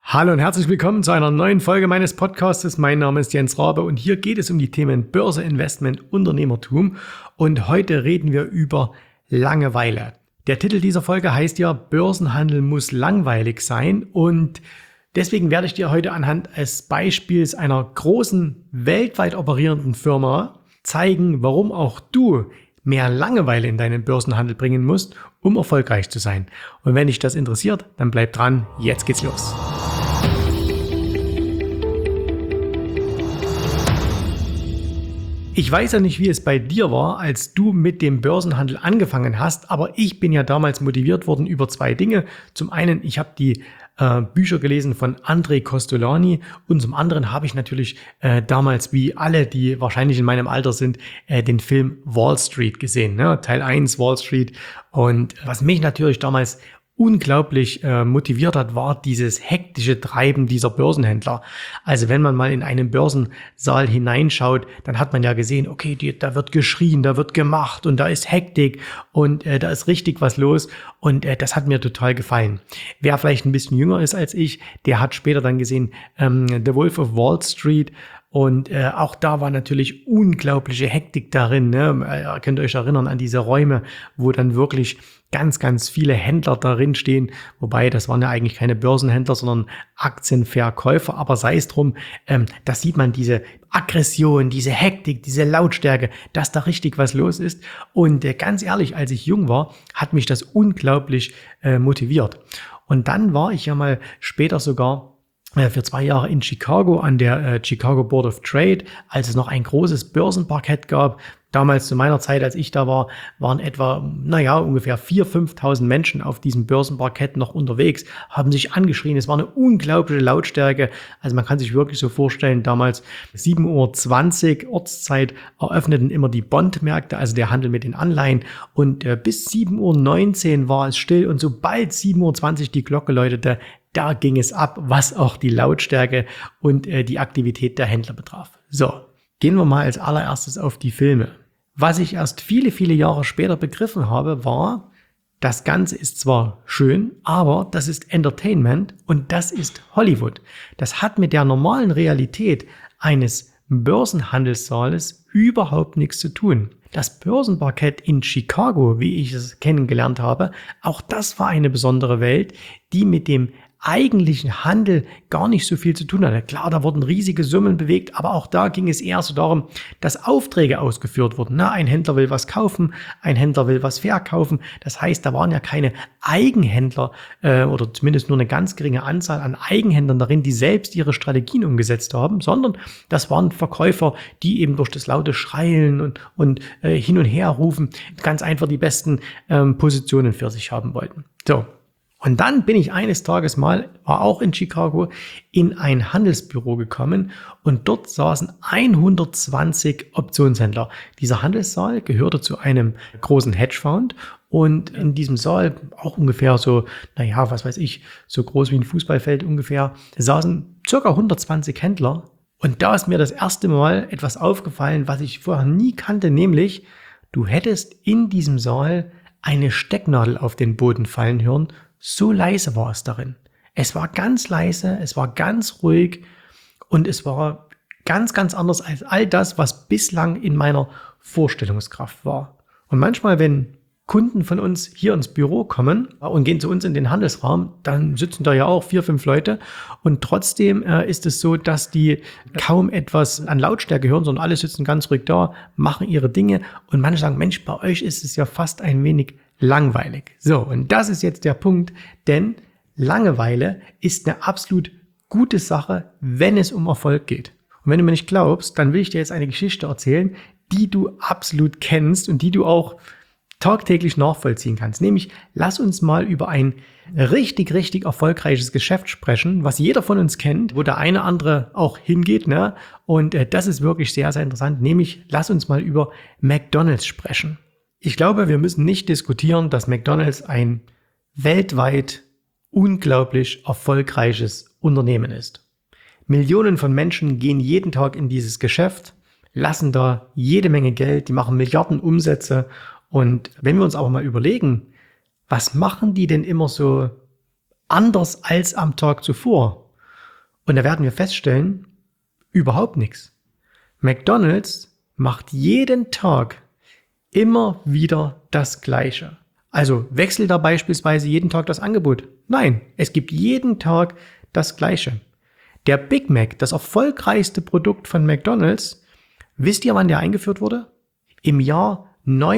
Hallo und herzlich willkommen zu einer neuen Folge meines Podcastes. Mein Name ist Jens Rabe und hier geht es um die Themen Börse, Investment, Unternehmertum. Und heute reden wir über Langeweile. Der Titel dieser Folge heißt ja, Börsenhandel muss langweilig sein. Und deswegen werde ich dir heute anhand des Beispiels einer großen, weltweit operierenden Firma zeigen, warum auch du mehr Langeweile in deinen Börsenhandel bringen musst, um erfolgreich zu sein. Und wenn dich das interessiert, dann bleib dran, jetzt geht's los. Ich weiß ja nicht, wie es bei dir war, als du mit dem Börsenhandel angefangen hast, aber ich bin ja damals motiviert worden über zwei Dinge. Zum einen, ich habe die Bücher gelesen von André Costolani und zum anderen habe ich natürlich damals, wie alle, die wahrscheinlich in meinem Alter sind, den Film Wall Street gesehen, ne? Teil 1 Wall Street. Und was mich natürlich damals unglaublich motiviert hat, war dieses hektische Treiben dieser Börsenhändler. Also wenn man mal in einen Börsensaal hineinschaut, dann hat man ja gesehen, okay, da wird geschrien, da wird gemacht und da ist Hektik und da ist richtig was los und das hat mir total gefallen. Wer vielleicht ein bisschen jünger ist als ich, der hat später dann gesehen The Wolf of Wall Street. Und auch da war natürlich unglaubliche Hektik darin. Ne? Ihr könnt euch erinnern an diese Räume, wo dann wirklich ganz, ganz viele Händler darin stehen. Wobei, das waren ja eigentlich keine Börsenhändler, sondern Aktienverkäufer. Aber sei es drum, da sieht man diese Aggression, diese Hektik, diese Lautstärke, dass da richtig was los ist. Und ganz ehrlich, als ich jung war, hat mich das unglaublich motiviert. Und dann war ich ja mal später sogar für 2 Jahre in Chicago an der Chicago Board of Trade, als es noch ein großes Börsenparkett gab. Damals zu meiner Zeit, als ich da war, waren etwa, ungefähr 4.000, 5.000 Menschen auf diesem Börsenparkett noch unterwegs, haben sich angeschrien. Es war eine unglaubliche Lautstärke. Also man kann sich wirklich so vorstellen, damals 7:20 Uhr Ortszeit eröffneten immer die Bondmärkte, also der Handel mit den Anleihen. Und bis 7:19 Uhr war es still und sobald 7:20 Uhr die Glocke läutete, da ging es ab, was auch die Lautstärke und die Aktivität der Händler betraf. So, gehen wir mal als allererstes auf die Filme. Was ich erst viele, viele Jahre später begriffen habe, war, das Ganze ist zwar schön, aber das ist Entertainment und das ist Hollywood. Das hat mit der normalen Realität eines Börsenhandelssaales überhaupt nichts zu tun. Das Börsenparkett in Chicago, wie ich es kennengelernt habe, auch das war eine besondere Welt, die mit dem eigentlichen Handel gar nicht so viel zu tun hatte. Klar, da wurden riesige Summen bewegt, aber auch da ging es eher so darum, dass Aufträge ausgeführt wurden. Ein Händler will was kaufen, ein Händler will was verkaufen. Das heißt, da waren ja keine Eigenhändler oder zumindest nur eine ganz geringe Anzahl an Eigenhändlern darin, die selbst ihre Strategien umgesetzt haben, sondern das waren Verkäufer, die eben durch das laute Schreien und hin und her rufen, ganz einfach die besten Positionen für sich haben wollten. So. Und dann bin ich eines Tages mal, war auch in Chicago, in ein Handelsbüro gekommen und dort saßen 120 Optionshändler. Dieser Handelssaal gehörte zu einem großen Hedgefonds und in diesem Saal, auch ungefähr so, so groß wie ein Fußballfeld ungefähr, saßen circa 120 Händler. Und da ist mir das erste Mal etwas aufgefallen, was ich vorher nie kannte, nämlich du hättest in diesem Saal eine Stecknadel auf den Boden fallen hören. So leise war es darin. Es war ganz leise, es war ganz ruhig und es war ganz, ganz anders als all das, was bislang in meiner Vorstellungskraft war. Und manchmal, wenn Kunden von uns hier ins Büro kommen und gehen zu uns in den Handelsraum, dann sitzen da ja auch 4, 5 Leute und trotzdem ist es so, dass die kaum etwas an Lautstärke hören, sondern alle sitzen ganz ruhig da, machen ihre Dinge und manche sagen, Mensch, bei euch ist es ja fast ein wenig langweilig. So, und das ist jetzt der Punkt, denn Langeweile ist eine absolut gute Sache, wenn es um Erfolg geht. Und wenn du mir nicht glaubst, dann will ich dir jetzt eine Geschichte erzählen, die du absolut kennst und die du auch tagtäglich nachvollziehen kannst. Nämlich, lass uns mal über ein richtig, richtig erfolgreiches Geschäft sprechen, was jeder von uns kennt, wo der eine andere auch hingeht, ne? Und das ist wirklich sehr, sehr interessant. Nämlich, lass uns mal über McDonald's sprechen. Ich glaube, wir müssen nicht diskutieren, dass McDonald's ein weltweit unglaublich erfolgreiches Unternehmen ist. Millionen von Menschen gehen jeden Tag in dieses Geschäft, lassen da jede Menge Geld, die machen Milliarden Umsätze. Und wenn wir uns aber mal überlegen, was machen die denn immer so anders als am Tag zuvor? Und da werden wir feststellen, überhaupt nichts. McDonald's macht jeden Tag immer wieder das Gleiche. Also wechselt da beispielsweise jeden Tag das Angebot? Nein, es gibt jeden Tag das Gleiche. Der Big Mac, das erfolgreichste Produkt von McDonald's, wisst ihr, wann der eingeführt wurde? Im Jahr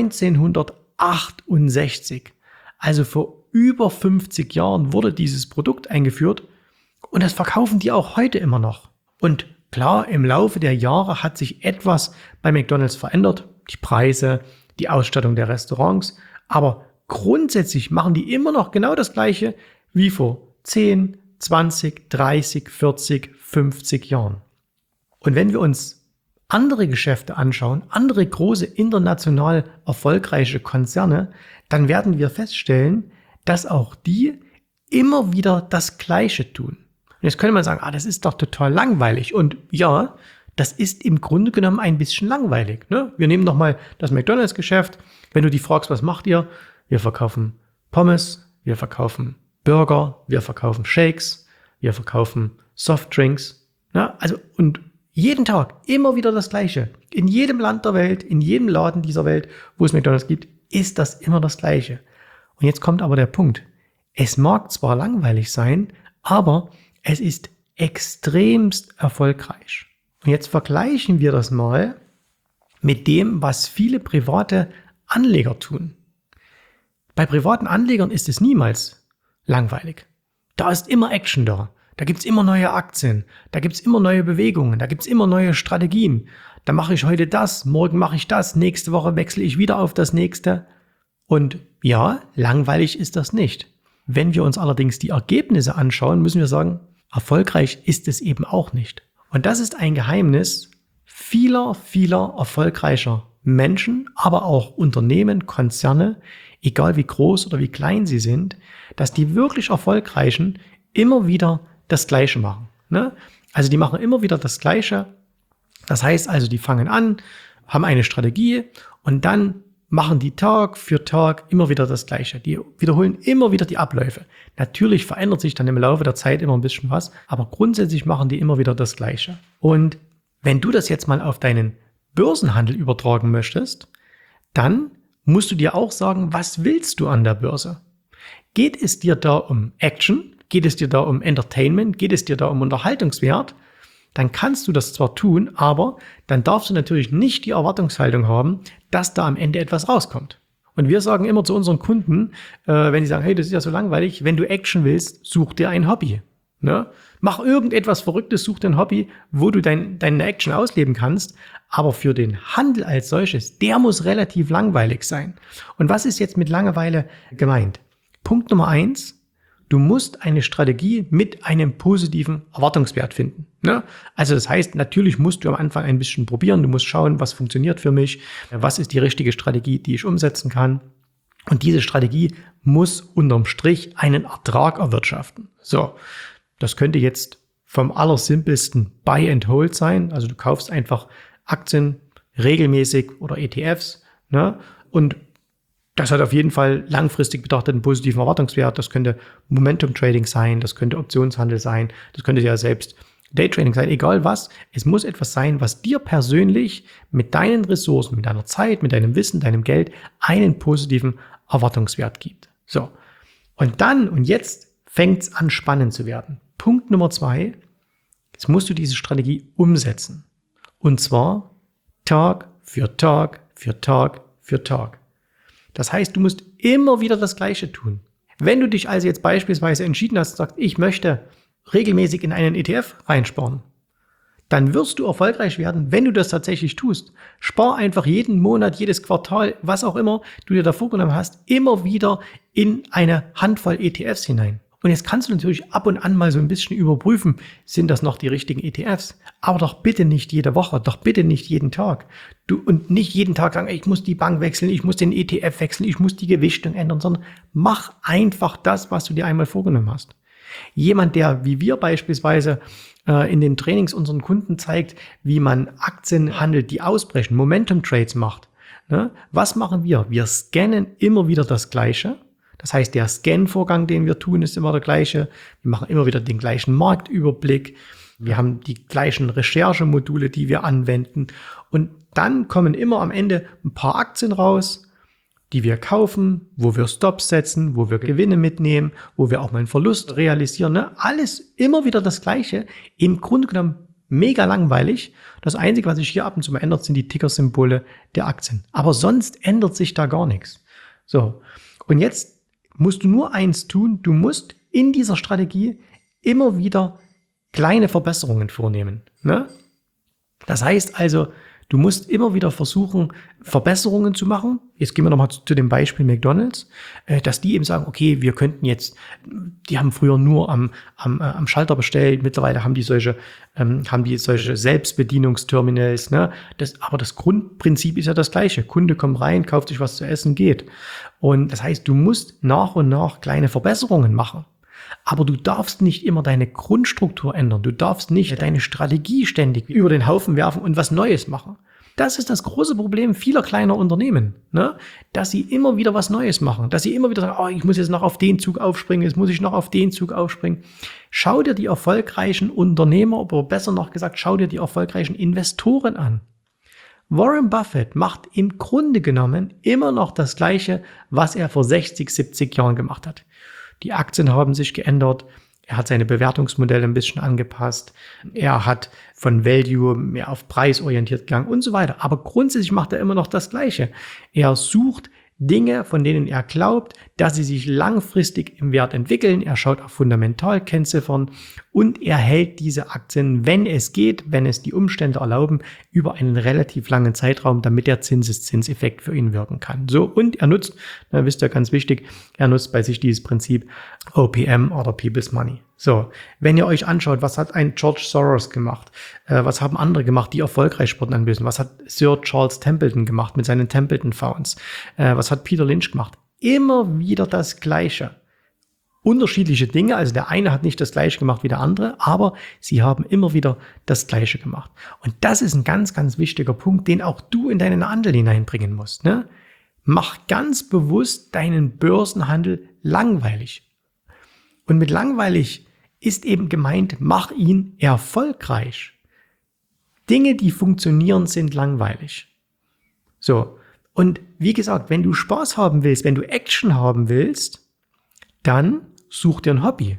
1968. Also vor über 50 Jahren wurde dieses Produkt eingeführt und das verkaufen die auch heute immer noch. Und klar, im Laufe der Jahre hat sich etwas bei McDonald's verändert. Die Preise, die Ausstattung der Restaurants. Aber grundsätzlich machen die immer noch genau das Gleiche wie vor 10, 20, 30, 40, 50 Jahren. Und wenn wir uns andere Geschäfte anschauen, andere große international erfolgreiche Konzerne, dann werden wir feststellen, dass auch die immer wieder das Gleiche tun. Und jetzt könnte man sagen, das ist doch total langweilig. Und ja, das ist im Grunde genommen ein bisschen langweilig. Ne? Wir nehmen nochmal das McDonald's-Geschäft. Wenn du die fragst, was macht ihr? Wir verkaufen Pommes, wir verkaufen Burger, wir verkaufen Shakes, wir verkaufen Softdrinks. Ja, also und jeden Tag immer wieder das Gleiche. In jedem Land der Welt, in jedem Laden dieser Welt, wo es McDonald's gibt, ist das immer das Gleiche. Und jetzt kommt aber der Punkt. Es mag zwar langweilig sein, aber es ist extremst erfolgreich. Und jetzt vergleichen wir das mal mit dem, was viele private Anleger tun. Bei privaten Anlegern ist es niemals langweilig. Da ist immer Action da. Da gibt's immer neue Aktien. Da gibt's immer neue Bewegungen. Da gibt's immer neue Strategien. Da mache ich heute das, morgen mache ich das, nächste Woche wechsle ich wieder auf das nächste. Und ja, langweilig ist das nicht. Wenn wir uns allerdings die Ergebnisse anschauen, müssen wir sagen, erfolgreich ist es eben auch nicht. Und das ist ein Geheimnis vieler erfolgreicher Menschen, aber auch Unternehmen, Konzerne, egal wie groß oder wie klein sie sind, dass die wirklich Erfolgreichen immer wieder das Gleiche machen. Ne? Also die machen immer wieder das Gleiche. Das heißt also, die fangen an, haben eine Strategie und dann machen die Tag für Tag immer wieder das Gleiche. Die wiederholen immer wieder die Abläufe. Natürlich verändert sich dann im Laufe der Zeit immer ein bisschen was, aber grundsätzlich machen die immer wieder das Gleiche. Und wenn du das jetzt mal auf deinen Börsenhandel übertragen möchtest, dann musst du dir auch sagen, was willst du an der Börse? Geht es dir da um Action? Geht es dir da um Entertainment? Geht es dir da um Unterhaltungswert? Dann kannst du das zwar tun, aber dann darfst du natürlich nicht die Erwartungshaltung haben, dass da am Ende etwas rauskommt. Und wir sagen immer zu unseren Kunden, wenn sie sagen, hey, das ist ja so langweilig, wenn du Action willst, such dir ein Hobby. Ne? Mach irgendetwas Verrücktes, such dir ein Hobby, wo du deine Action ausleben kannst. Aber für den Handel als solches, der muss relativ langweilig sein. Und was ist jetzt mit Langeweile gemeint? Punkt Nummer 1. Du musst eine Strategie mit einem positiven Erwartungswert finden. Ne? Also das heißt, natürlich musst du am Anfang ein bisschen probieren. Du musst schauen, was funktioniert für mich, was ist die richtige Strategie, die ich umsetzen kann. Und diese Strategie muss unterm Strich einen Ertrag erwirtschaften. So, das könnte jetzt vom allersimpelsten Buy and Hold sein. Also du kaufst einfach Aktien regelmäßig oder ETFs. Ne? Und das hat auf jeden Fall langfristig betrachtet einen positiven Erwartungswert. Das könnte Momentum Trading sein, das könnte Optionshandel sein, das könnte ja selbst Daytrading sein, egal was. Es muss etwas sein, was dir persönlich mit deinen Ressourcen, mit deiner Zeit, mit deinem Wissen, deinem Geld einen positiven Erwartungswert gibt. So. Und jetzt fängt es an spannend zu werden. Punkt Nummer 2, jetzt musst du diese Strategie umsetzen. Und zwar Tag für Tag für Tag für Tag. Das heißt, du musst immer wieder das Gleiche tun. Wenn du dich also jetzt beispielsweise entschieden hast und sagst, ich möchte regelmäßig in einen ETF reinsparen, dann wirst du erfolgreich werden, wenn du das tatsächlich tust. Spar einfach jeden Monat, jedes Quartal, was auch immer du dir da vorgenommen hast, immer wieder in eine Handvoll ETFs hinein. Und jetzt kannst du natürlich ab und an mal so ein bisschen überprüfen, sind das noch die richtigen ETFs? Aber doch bitte nicht jede Woche, doch bitte nicht jeden Tag. Und nicht jeden Tag sagen, ich muss die Bank wechseln, ich muss den ETF wechseln, ich muss die Gewichtung ändern, sondern mach einfach das, was du dir einmal vorgenommen hast. Jemand, der wie wir beispielsweise in den Trainings unseren Kunden zeigt, wie man Aktien handelt, die ausbrechen, Momentum Trades macht. Ne? Was machen wir? Wir scannen immer wieder das Gleiche. Das heißt, der Scan-Vorgang, den wir tun, ist immer der gleiche. Wir machen immer wieder den gleichen Marktüberblick. Wir haben die gleichen Recherchemodule, die wir anwenden. Und dann kommen immer am Ende ein paar Aktien raus, die wir kaufen, wo wir Stops setzen, wo wir Gewinne mitnehmen, wo wir auch mal einen Verlust realisieren. Ne? Alles immer wieder das Gleiche. Im Grunde genommen mega langweilig. Das Einzige, was sich hier ab und zu mal ändert, sind die Tickersymbole der Aktien. Aber sonst ändert sich da gar nichts. So, und jetzt musst du nur eins tun. Du musst in dieser Strategie immer wieder kleine Verbesserungen vornehmen. Ne? Das heißt also, du musst immer wieder versuchen, Verbesserungen zu machen. Jetzt gehen wir nochmal zu dem Beispiel McDonald's, dass die eben sagen, okay, wir könnten jetzt, die haben früher nur am Schalter bestellt, mittlerweile haben die solche Selbstbedienungsterminals, ne? Aber das Grundprinzip ist ja das gleiche. Kunde kommt rein, kauft sich was zu essen, geht. Und das heißt, du musst nach und nach kleine Verbesserungen machen. Aber du darfst nicht immer deine Grundstruktur ändern. Du darfst nicht deine Strategie ständig über den Haufen werfen und was Neues machen. Das ist das große Problem vieler kleiner Unternehmen, ne? Dass sie immer wieder was Neues machen. Dass sie immer wieder sagen, oh, ich muss jetzt noch auf den Zug aufspringen, jetzt muss ich noch auf den Zug aufspringen. Schau dir die erfolgreichen Unternehmer, oder besser noch gesagt, schau dir die erfolgreichen Investoren an. Warren Buffett macht im Grunde genommen immer noch das Gleiche, was er vor 60, 70 Jahren gemacht hat. Die Aktien haben sich geändert. Er hat seine Bewertungsmodelle ein bisschen angepasst. Er hat von Value mehr auf Preis orientiert gegangen und so weiter. Aber grundsätzlich macht er immer noch das Gleiche. Er sucht Dinge, von denen er glaubt, dass sie sich langfristig im Wert entwickeln. Er schaut auf Fundamentalkennziffern und er hält diese Aktien, wenn es geht, wenn es die Umstände erlauben, über einen relativ langen Zeitraum, damit der Zinseszinseffekt für ihn wirken kann. So, und er nutzt, wisst ihr, ganz wichtig, er nutzt bei sich dieses Prinzip OPM oder People's Money. So, wenn ihr euch anschaut, was hat ein George Soros gemacht? Was haben andere gemacht, die erfolgreich Sport anbieten? Was hat Sir Charles Templeton gemacht mit seinen Templeton Funds? Was hat Peter Lynch gemacht? Immer wieder das Gleiche. Unterschiedliche Dinge, also der eine hat nicht das Gleiche gemacht wie der andere, aber sie haben immer wieder das Gleiche gemacht. Und das ist ein ganz, ganz wichtiger Punkt, den auch du in deinen Handel hineinbringen musst. Ne? Mach ganz bewusst deinen Börsenhandel langweilig. Und mit langweilig ist eben gemeint, mach ihn erfolgreich. Dinge, die funktionieren, sind langweilig. So, und wie gesagt, wenn du Spaß haben willst, wenn du Action haben willst, dann such dir ein Hobby.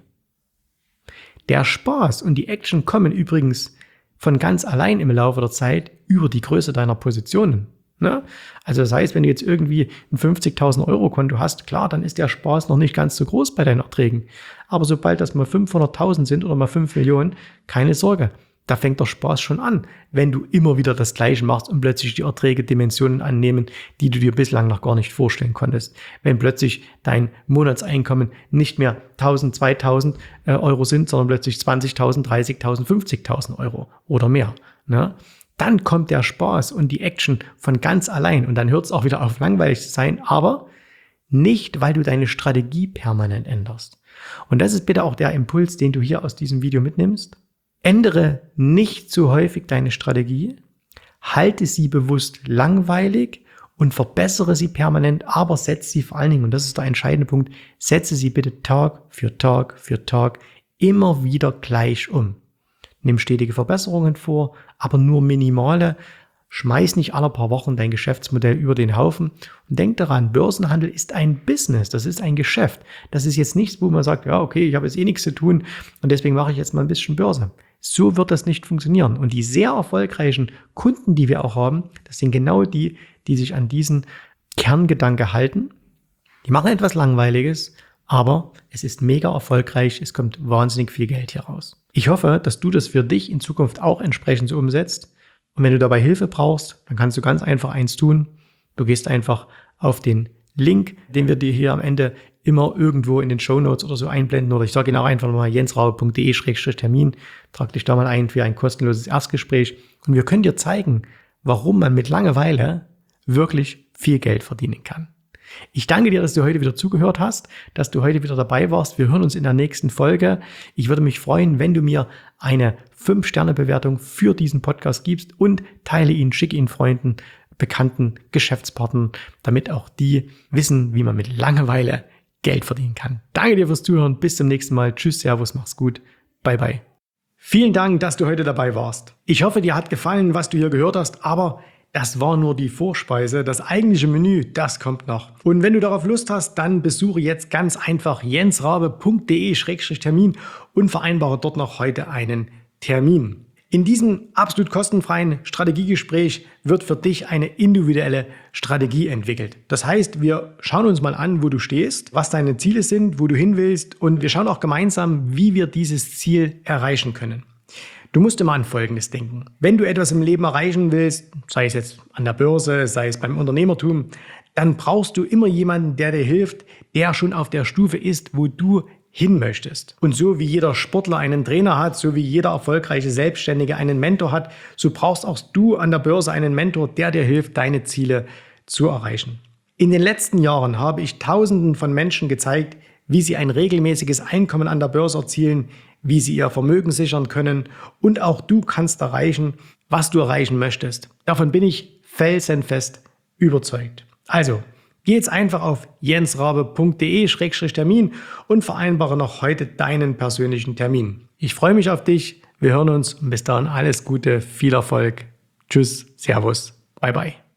Der Spaß und die Action kommen übrigens von ganz allein im Laufe der Zeit über die Größe deiner Positionen. Ne? Also das heißt, wenn du jetzt irgendwie ein 50.000 Euro Konto hast, klar, dann ist der Spaß noch nicht ganz so groß bei deinen Erträgen. Aber sobald das mal 500.000 sind oder mal 5 Millionen, keine Sorge, da fängt der Spaß schon an, wenn du immer wieder das Gleiche machst und plötzlich die Erträge Dimensionen annehmen, die du dir bislang noch gar nicht vorstellen konntest. Wenn plötzlich dein Monatseinkommen nicht mehr 1.000, 2.000 Euro sind, sondern plötzlich 20.000, 30.000, 50.000 Euro oder mehr, ne? Dann kommt der Spaß und die Action von ganz allein und dann hört es auch wieder auf, langweilig zu sein, aber nicht, weil du deine Strategie permanent änderst. Und das ist bitte auch der Impuls, den du hier aus diesem Video mitnimmst. Ändere nicht zu häufig deine Strategie, halte sie bewusst langweilig und verbessere sie permanent, aber setze sie vor allen Dingen, und das ist der entscheidende Punkt, setze sie bitte Tag für Tag für Tag immer wieder gleich um. Nimm stetige Verbesserungen vor, aber nur minimale. Schmeiß nicht alle paar Wochen dein Geschäftsmodell über den Haufen und denk daran, Börsenhandel ist ein Business, das ist ein Geschäft. Das ist jetzt nichts, wo man sagt, ja okay, ich habe jetzt eh nichts zu tun und deswegen mache ich jetzt mal ein bisschen Börse. So wird das nicht funktionieren. Und die sehr erfolgreichen Kunden, die wir auch haben, das sind genau die, die sich an diesen Kerngedanke halten. Die machen etwas Langweiliges, aber es ist mega erfolgreich, es kommt wahnsinnig viel Geld hier raus. Ich hoffe, dass du das für dich in Zukunft auch entsprechend so umsetzt. Und wenn du dabei Hilfe brauchst, dann kannst du ganz einfach eins tun. Du gehst einfach auf den Link, den wir dir hier am Ende immer irgendwo in den Shownotes oder so einblenden. Oder ich sage ihn auch einfach mal jensraue.de/Termin. Trag dich da mal ein für ein kostenloses Erstgespräch. Und wir können dir zeigen, warum man mit Langeweile wirklich viel Geld verdienen kann. Ich danke dir, dass du heute wieder zugehört hast, dass du heute wieder dabei warst. Wir hören uns in der nächsten Folge. Ich würde mich freuen, wenn du mir eine 5-Sterne-Bewertung für diesen Podcast gibst und teile ihn, schicke ihn Freunden, Bekannten, Geschäftspartnern, damit auch die wissen, wie man mit Langeweile Geld verdienen kann. Danke dir fürs Zuhören. Bis zum nächsten Mal. Tschüss, Servus, mach's gut. Bye, bye. Vielen Dank, dass du heute dabei warst. Ich hoffe, dir hat gefallen, was du hier gehört hast, aber das war nur die Vorspeise. Das eigentliche Menü, das kommt noch. Und wenn du darauf Lust hast, dann besuche jetzt ganz einfach jensrabe.de/Termin und vereinbare dort noch heute einen Termin. In diesem absolut kostenfreien Strategiegespräch wird für dich eine individuelle Strategie entwickelt. Das heißt, wir schauen uns mal an, wo du stehst, was deine Ziele sind, wo du hin willst und wir schauen auch gemeinsam, wie wir dieses Ziel erreichen können. Du musst immer an Folgendes denken. Wenn du etwas im Leben erreichen willst, sei es jetzt an der Börse, sei es beim Unternehmertum, dann brauchst du immer jemanden, der dir hilft, der schon auf der Stufe ist, wo du hin möchtest. Und so wie jeder Sportler einen Trainer hat, so wie jeder erfolgreiche Selbstständige einen Mentor hat, so brauchst auch du an der Börse einen Mentor, der dir hilft, deine Ziele zu erreichen. In den letzten Jahren habe ich Tausenden von Menschen gezeigt, wie sie ein regelmäßiges Einkommen an der Börse erzielen, wie sie ihr Vermögen sichern können und auch du kannst erreichen, was du erreichen möchtest. Davon bin ich felsenfest überzeugt. Also, geh jetzt einfach auf jensrabe.de/Termin und vereinbare noch heute deinen persönlichen Termin. Ich freue mich auf dich. Wir hören uns und bis dahin alles Gute, viel Erfolg. Tschüss, Servus, bye bye.